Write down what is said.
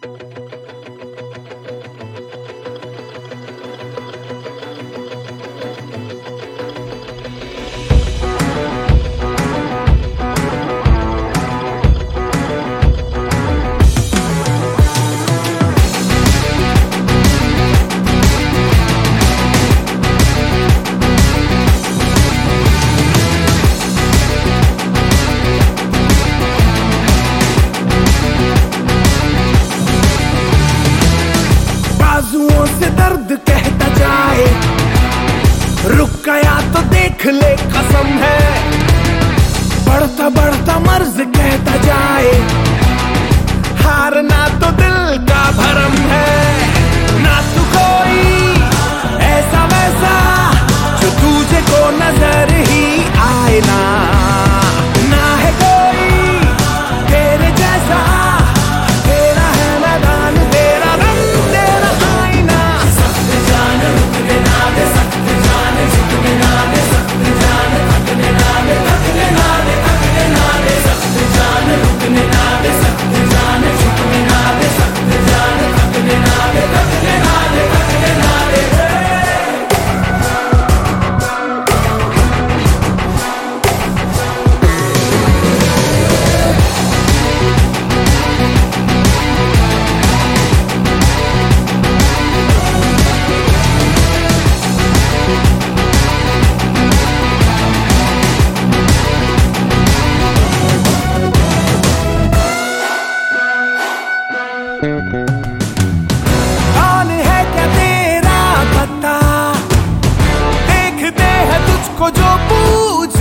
बाजुओं से दर्द कहता जाए, रुक गया तो देख ले कसम है। बढ़ता बढ़ता मर्ज कहता जाए, हारना तो दिल का भरम है। ना तू कोई ऐसा वैसा जो तुझे को नजर ही आए, ना है कोई तेरे जैसा। तेरा है मैदान, तेरा रंग, तेरा आईना। सख्त जान रुकने ना दे, सख्त जान झुकने ना दे, सख्त जान थकने ना दे, थकने ना दे, थकने ना दे। सख्त जान रुकने ना दे, सख्त जान झुकने ना दे, सख्त जान थकने ना दे, थकने ना दे, थकने ना दे। कौन है क्या तेरा पता, देखते हैं तुझको जो पूछ